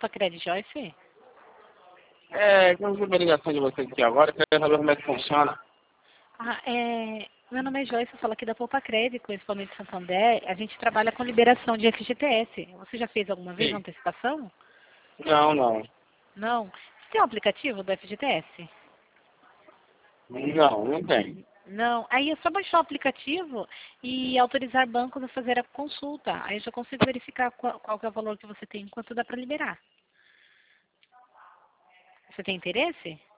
Poupa Joyce? Eu recebi a ligação de vocês aqui agora, quero saber como é que funciona. Meu nome é Joyce, eu falo aqui da Poupa Correspondente de Santander. A gente trabalha com liberação de FGTS. Você já fez alguma vez Sim. antecipação? Não, não. Não. Você tem um aplicativo do FGTS? Não, não tem. Não. Aí é só baixar o aplicativo e autorizar bancos a fazer a consulta. Aí eu já consigo verificar qual que é o valor que você tem, quanto dá para liberar. Você tem interesse?